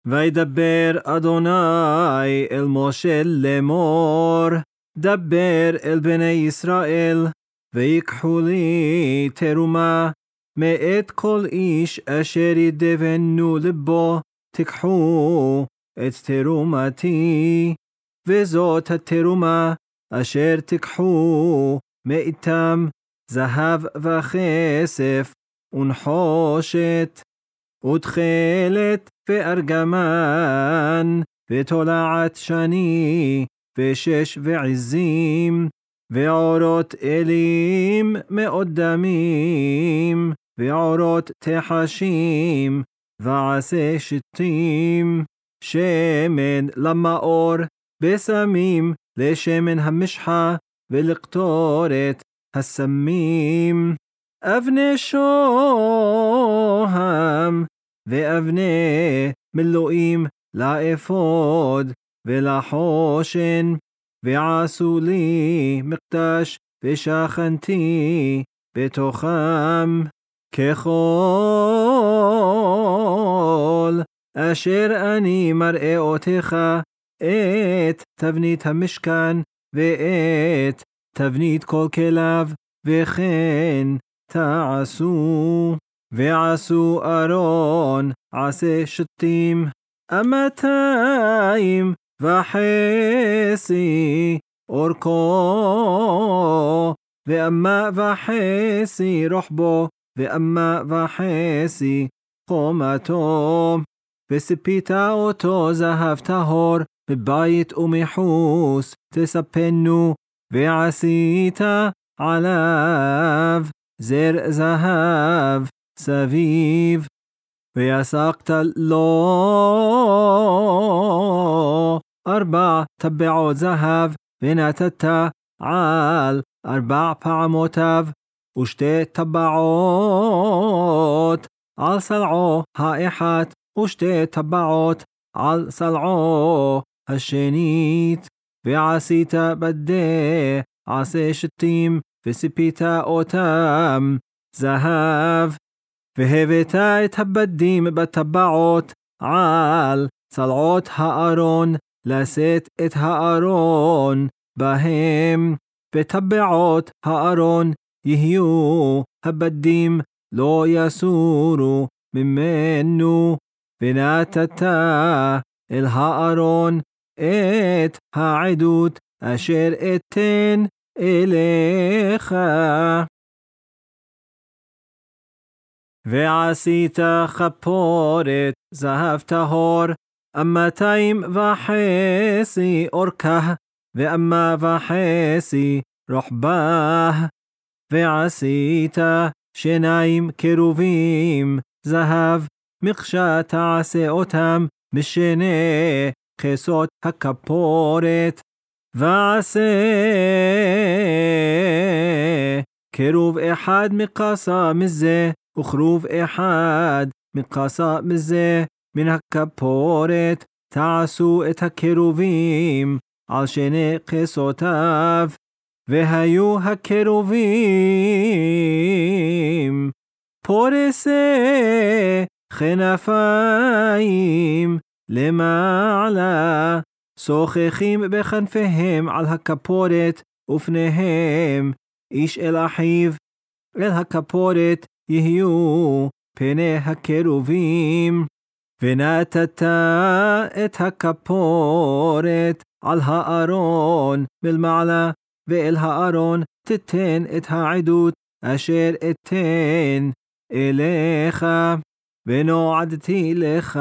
וידבר אדוני אל משה לאמור, דבר אל בני ישראל, ויקחו לי תרומה, מאת כל איש אשר ידבנו לבו, תיקחו את תרומתי, וזאת התרומה אשר תיקחו מאיתם, זהב וכסף, ונחושת, ותכלת וארגמן, ותולעת שני, ושש ועזים, ועורות אלים מאוד דמים, ועורות תחשים, ועשה שתים, שמן למאור, בסמים לשמן המשחה, ולקטורת הסמים, אבני שוהם, ואבני מלואים לאפוד ולחושן, ועשו לי מקדש ושכנתי בתוכם, ככל אשר אני מראה אותך את תבנית המשכן ואת תבנית כל כליו, וכן תעשו. ועשו ארון עשה שתים 2.5 אורכו, 1.5 רוחבו, 1.5 חומתו, וסיפית אותו זהב טהור בבית ומחוץ תספנו, ועשית עליו זר זהב סביב, ויסקת לו 4 טבעות זהב, ונתת על 4 פעמותיו, ו2 טבעות על סלעו האחת, ו2 טבעות על סלעו השנית, ועשית בדי עשה שתים, וסיפית אותם זהב, והבאת את הבדים בטבעות על צלעות הארון, לשאת את הארון בהם, וטבעות הארון יהיו הבדים, לא יסורו ממנו, ונתת אל הארון את העדות אשר אתן אליך. ועשית כפורת זהב טהור 2.5 אורכה, 1.5 רוחבה, ועשית 2 קרובים זהב, מקשה תעשה אותם משני כסות הכפורת, ועשה קרוב אחד מקסה מזה, וכרוב אחד מקסה מזה מן הכפורת, תעשו את הקרובים על שני כסותיו, והיו הקרובים פורסי כנפיים למעלה, שוחחים בכנפיהם על הכפורת, ופניהם איש אל אחיו, אל הכפורת יהיו פני הקרובים. ונתת את הכפורת על הארון מלמעלה, ואל הארון תתן את העדות אשר אתן אליך, ונועדתי לך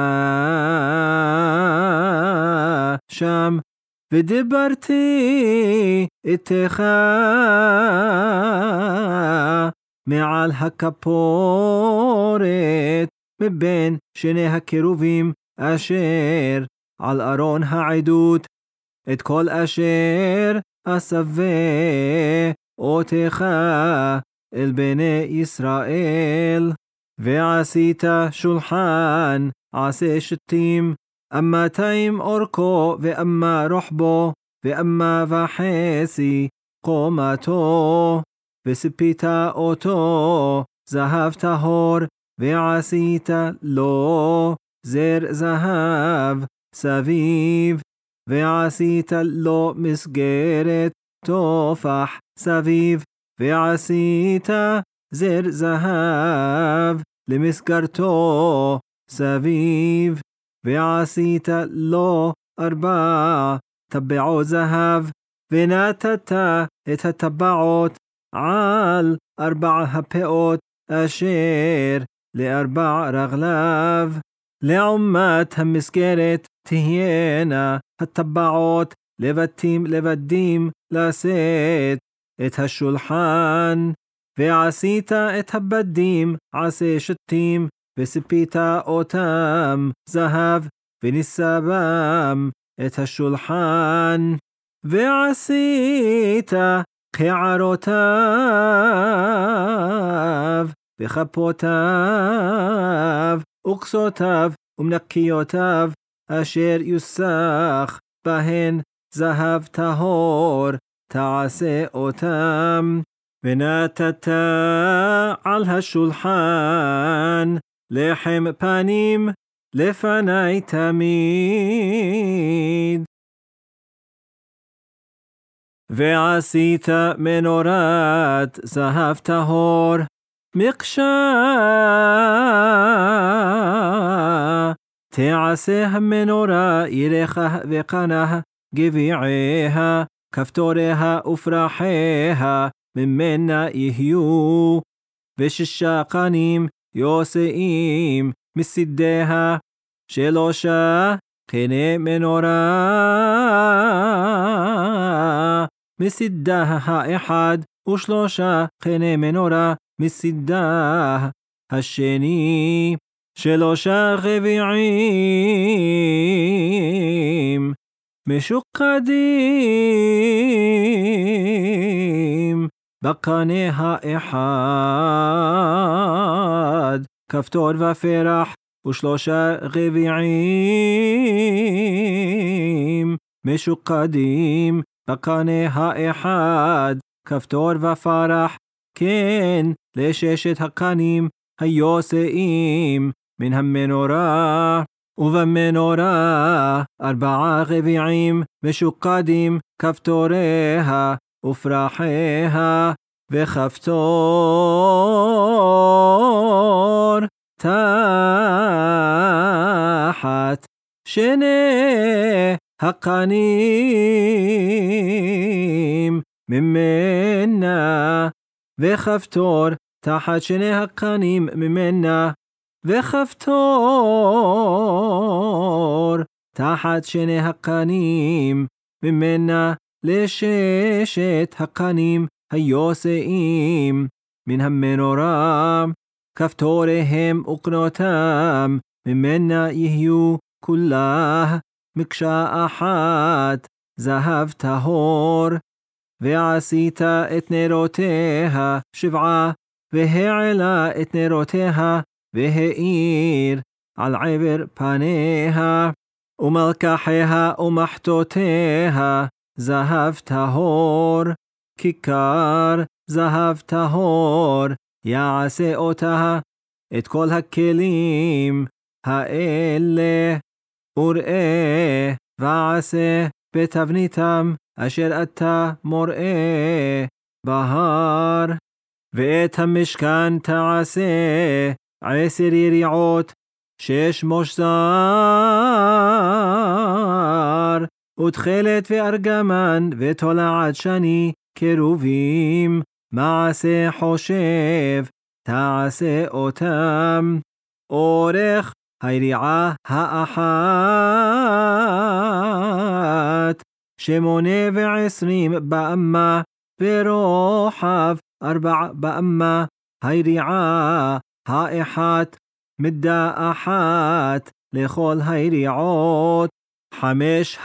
שם, ודיברתי איתך מעל הכפורת, מבין שני הקרובים אשר על ארון העדות, את כל אשר אסווה אותך אל בני ישראל. ועשית שולחן עשה שתים 200 אורכו, 100 רוחבו, 1.5 קומתו, וסיפית אותו זהב טהור, ועשית לו זר זהב סביב, ועשית לו מסגרת תופח סביב, ועשית זר זהב למסגרתו סביב, ועשית לו 4 טבעות זהב, ונתת את הטבעות על 4 הפאות אשר ל4 רגליו. לעומת המסגרת תהיינה הטבעות לבטים לבדים לשאת את השולחן. ועשית את הבדים עשה שתים, וסיפית אותם זהב, וניסבם את השולחן. ועשית קערותיו, וכפותיו, וכסותיו, ומנקיותיו, אשר יוסח בהן זהב טהור, תעשה אותם. ונתת על השולחן לחם פנים לפני תמיד. ועשית מנורת זהב טהור, מקשה, תעשה המנורה ירך וקנה, גביעיה, כפתוריה ופרחיה, ממנה יהיו, 6 קנים יוסעים מסידיה, 3 קני מנורה מסידה האחד, 3 קני מנורה מסידה השני, 3 רבעים משוקדים בקנה האחד, כפתור ופרח, 3 רבעים משוקדים בקנה האחד, כפתור ופרח, כן ל6 הקנים היוסעים מן המנורה. ובמנורה 4 רבעים משוקדים, כפתוריה ופרחיה, וכפתור תחת 2 הקנים ממנה, וכפתור תחת 2 הקנים ממנה, וכפתור תחת 2 הקנים ממנה ל6 הקנים היוסעים מן המנורה. כפתוריהם וקנותם ממנה יהיו כולה מקשה אחת זהב טהור. ועשית את נרותיה 7, והעלה את נרותיה והאיר על עבר פניה, ומלקחיה ומחתותיה זהב טהור, כיכר זהב טהור יעשה אותה. את כל הכלים האלה וראה ועשה בתבניתם אשר אתה מוראה בהר. ואת המשכן תעשה 10 יריעות, 6 מושזר, ותכלת וארגמן ותולעת שני, קרובים, מעשה חושב תעשה אותם. אורך היריעה האחת 28 באמה, ורוחב 4 באמה. היריעה האחת מידה אחת לכל היריעות. 5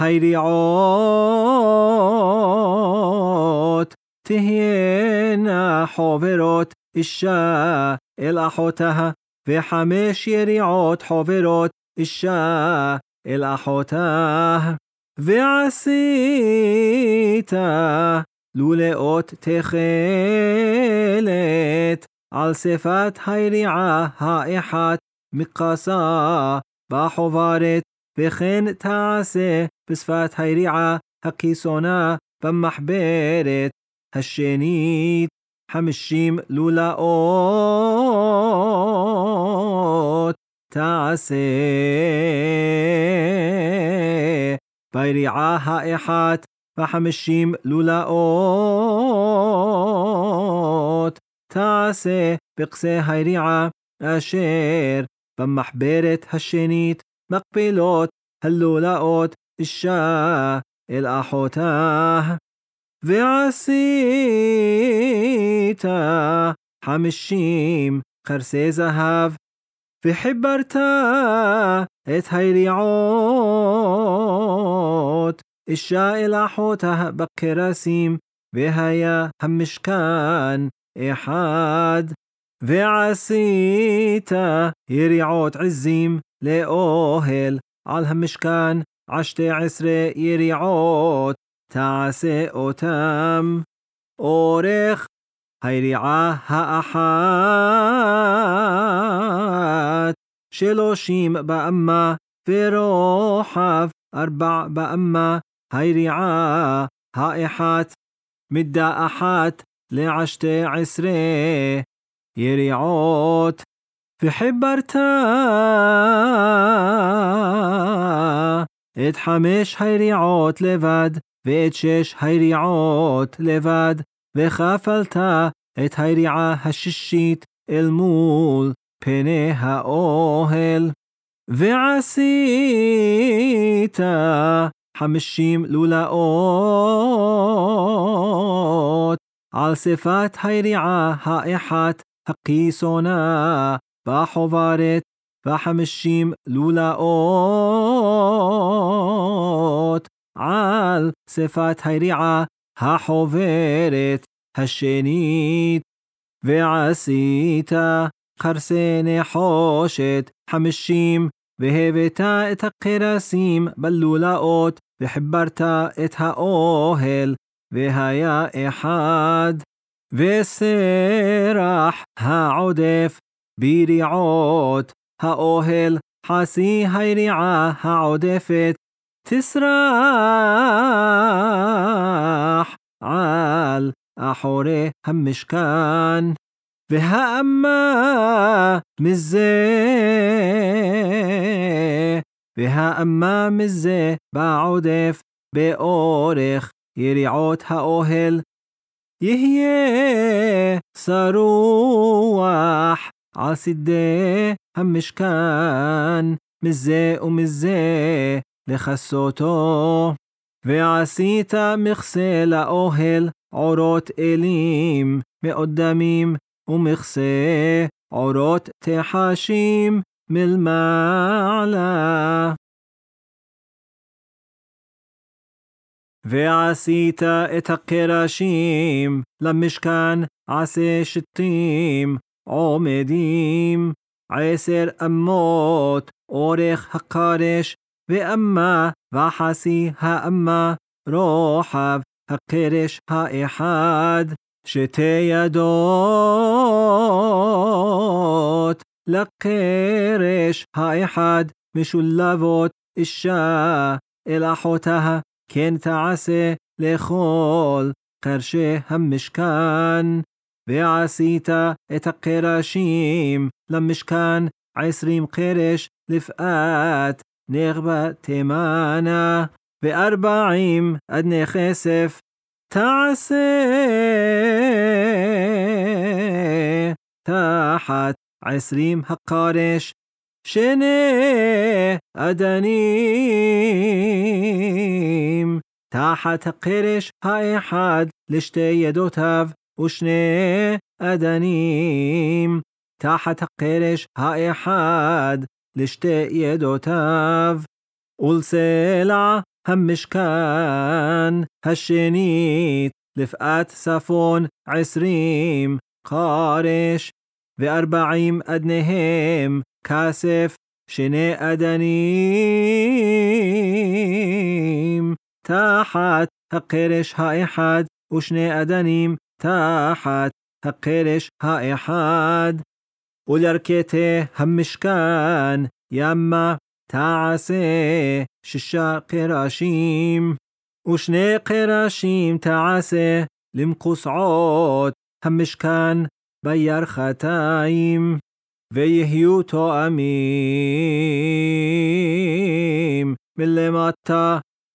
היריעות תהיינה חוברות אישה אל אחותה, ו5 יריעות חוברות אישה אל אחותה. ועשית לולאות תכלת על שפת היריעה האחת, מקסה בחוברת, וכן תעשה בשפת היריעה הכיסונה במחברת השנית 50 לולאות תעשה ביריעה האחת 50 לולאות תעשה בקצה היריעה אשר במחברת השנית מקבילות הלולאות אישה אל אחותה. ועשית 50 חרסי זהב וחיברת את היריעות אישה אל אחותה בקרסים, והיה המשכן אחד. ועשית יריעות עזים לאוהל על המשכן 12 יריעות תעשה אותם. אורך היריעה האחת 30 באמה, ורוחב 4 באמה. היריעה האחת מידה אחת ל12 יריעות. וחיברת את 5 היריעות לבד, ואת 6 היריעות לבד, וכפלת את היריעה השישית אל מול פני האוהל. ועשית 50 לולאות על שפת היריעה האחת הכיסונה בחוברת, ו50 לולאות על שפת היריעה החוברת השנית. ועשית חרסי נחושת 50, והבאת את הקרסים בלולאות, וחיברת את האוהל, והיה אחד. וסרח העודף ביריעות האוהל, חצי היריעה העודפת תסרח על אחורי המשכן. והאמה מזה בעודף באורך יריעות האוהל יהיה שרוח על שדה המשכן מזה ומזה לכסותו. ועשית מכסה לאוהל עורות אלים מאודמים, ומכסה עורות תחשים מלמעלה. ועשית את הקרשים למשכן 10 שתים עומדים, 10 אמות אורך הקרש, ואמה וחצי האמה רוחב הקרש האחד. 2 ידות לקרש האחד משולבות אישה אל אחותה, כן תעשה לכל קרשי המשכן. ועשית את הקרשים למשכן 20 קרש לפאת נגבה תימנה, ו40 אדני כסף תעשה תחת 20 הקרש. 2 אדנים תחת הקרש האחד לשתי ידותיו, ו2 אדנים תחת הקרש האחד לשתי ידותיו. ולסלע המשכן השנית לפאת צפון 20 קרש, ו40 אדניהם כסף. 2 אדנים תחת הקרש האחד, ו2 אדנים תחת הקרש האחד. ולרכתי המשכן ימה תעשה 6 קרשים, ו2 קרשים תעשה למקוסעות המשכן בירכתיים, ויהיו תואמים מלמטה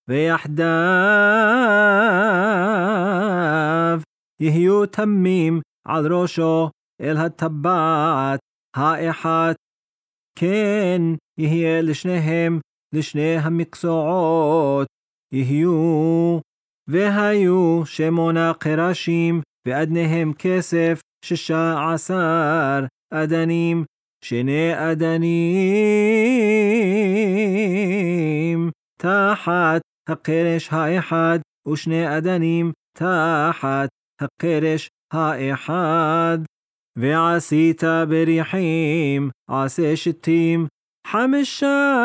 ויחדיו, יהיו תמים על ראשו אל הטבעת האחת, כן יהיה לשניהם, לשני המקצועות יהיו, והיו 8 קרשים, ואדניהם כסף 16 אדנים, 2 אדנים תחת הקרש האחד, ו2 אדנים תחת הקרש האחד. ועשית בריחים 10 5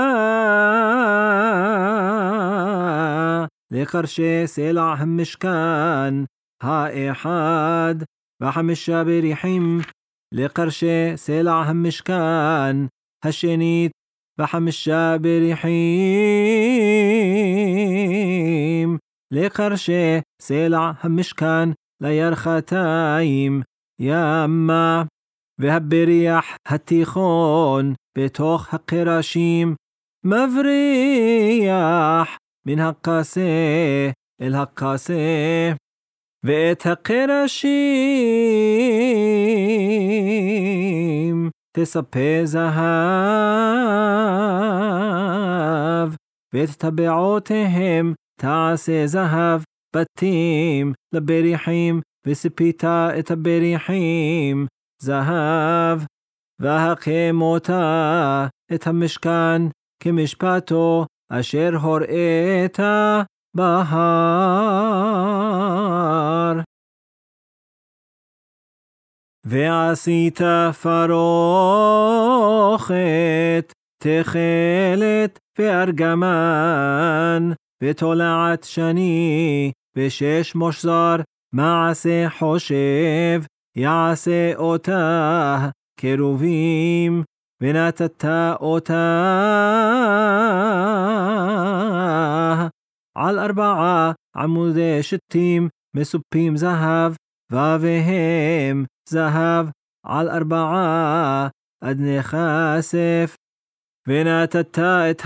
לקרשי סלע המשכן האחד, ו5 בריחים לקרשי סלע המשכן השנית, ו5 בריחים לקרשי סלע המשכן לירכתיים ימה. והבריח התיכון בתוך הקרשים מבריח מן הקצה אל הקצה, ואת הקרשים תספה זהב, ואת טבעותיהם תעשה זהב, בתים לבריחים, וסיפית את הבריחים זהב, והקמותה את המשכן כמשפטו אשר הוראת בהר. ועשית פרוכת תכלת וארגמן, ותולעת שני, ו6 מושזר מעשה חושב, יעשה אותה קרובים, ונתת אותה על 4 עמודי שתים מסופים זהב, והם זהב על 4 אדני כסף. ונתת את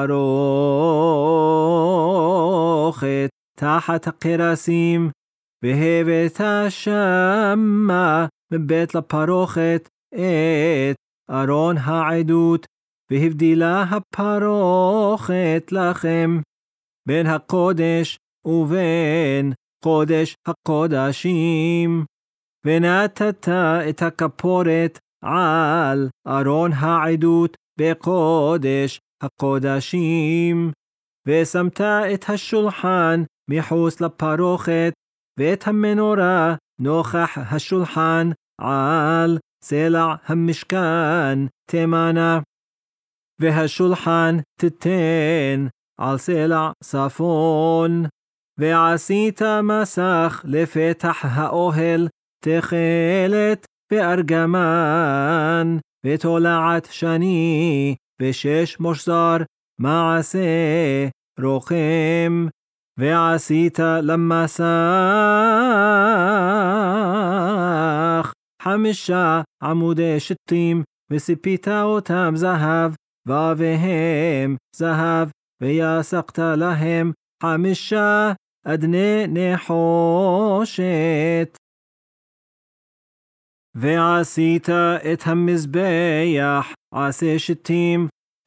הפרוכת תחת הקרסים, והבאת שמה מבית לפרוכת את ארון העדות, והבדילה הפרוכת לכם בין הקודש ובין קודש הקודשים. ונתת את הכפורת על ארון העדות בקודש הקודשים, ושמת את השולחן מחוץ לפרוכת, ואת המנורה נוכח השולחן על סלע המשכן תמנה, והשולחן תתן על סלע צפון. ועשית מסך לפתח האוהל תכלת וארגמן, ותולעת שני, ו6 מושזר מעשה רוחם. ועשית למסך 5 עמודי שתים, וסיפית אותם זהב, והם זהב, ויסקת להם 5 אדני נחושת. ועשית את המזבח 10 שתים,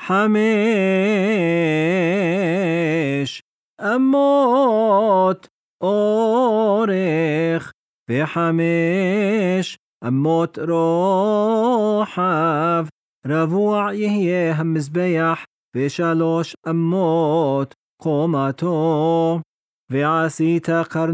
5 אמות אורך, ו5 אמות רוחב, רבוע יהיה המזבח, ו3 אמות קומתו. ועשית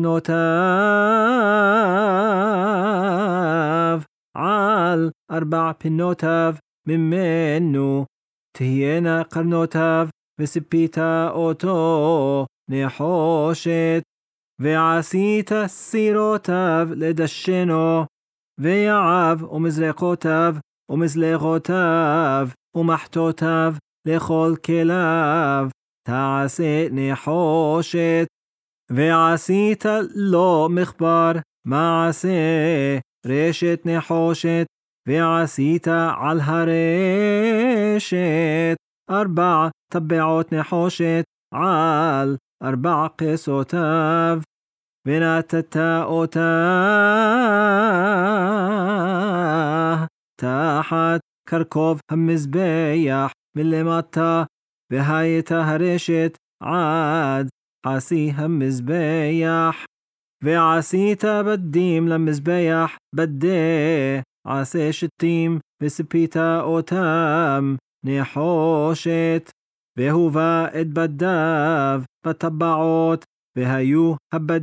קרנותיו על 4 פינותיו ממנו תהיינה קרנותיו, וסיפית אותו נחושת. ועשית סירותיו לדשנו, ויעב ומזרקותיו ומזלגותיו ומחתותיו לכל כליו תעשה נחושת, ועשית לו מחבר מעשה רשת נחושת, ועשית על הרשת 4 טבעות נחושת על 4 כסותיו, ונתת אותה תחת קרקוב המזבח מלמטה, והייתה הרשת עד חסי המזבח. ועשית בדים למזבח, בדי עשה שתים, וסיפית אותם נחושת, והובא את בדיו בטבעות, והיו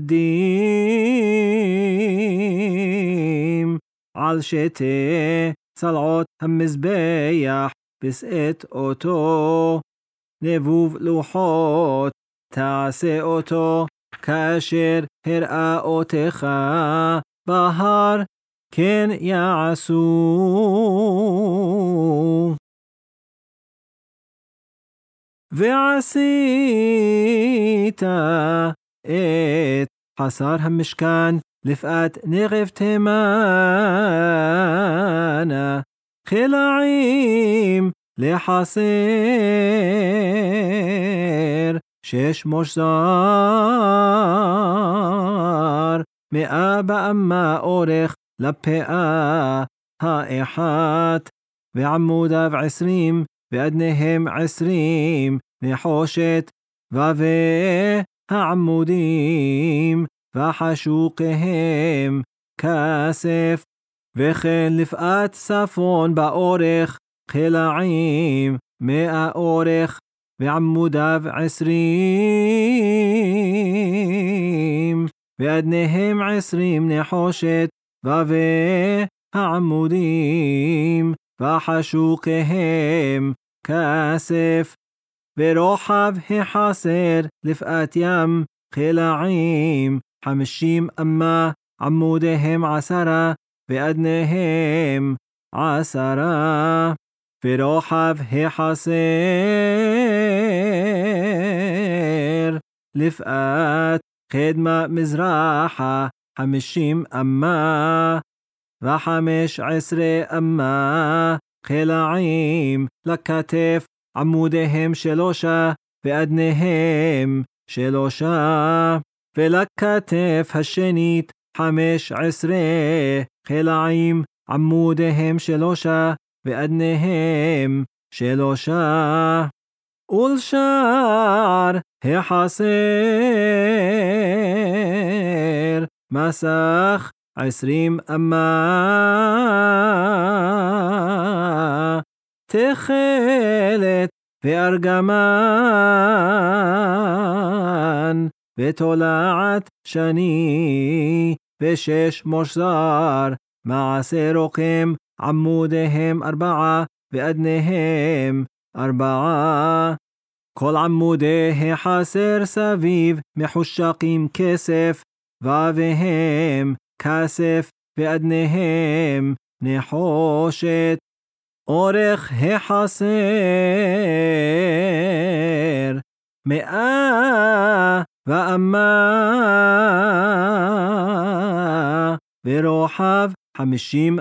הבדים על שתי צלעות המזבח, בשאת אותו. נבוב לוחות תעשה אותו, כאשר הראה אותך בהר, כן יעשו. ועשית את חסר המשכן לפאת נגב תימנה, חלעים לחסר 6 מושזר, 100 באמה אורך לפאה האחת, ועמודיו 20 ואדניהם 20 נחושת, והעמודים וחשוקיהם כסף, וכן לפאת צפון באורך חלעים 100 אורך, ועמודיו 20 ואדניהם 20 נחושת, והעמודים וחשוקיהם כסף. ורוחב החסר לפאת ים חלעים 50 אמה, עמודיהם 10 ואדניהם 10. ורוחב החסר לפאת קדמה מזרחה 50 אמה, ו15 אמה חלעים לכתף, עמודיהם 3 ואדניהם 3. ולכתף השנית 15 חלעים, עמודיהם 3 ואדניהם 3. ולשאר החסר מסך 20 אמה, תכלת וארגמן, ותולעת שני, ו6 מושזר, מעשה רוקם, עמודיהם 4 ואדניהם 4. כל עמודי החסר סביב מחושקים כסף, והם כסף ואדניהם נחושת. אורך החסר 100 ואמה, ורוחב 50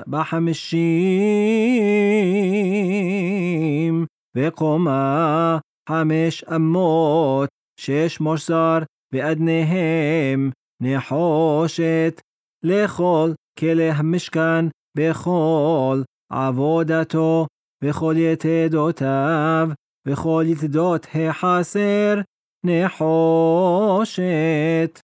ב50, וקומה 5 אמות, 6 מושזר ואדניהם נחושת. לכל כלי המשכן בכל עבודתו, וכל יתדותיו, וכל יתדות החסר נחושת.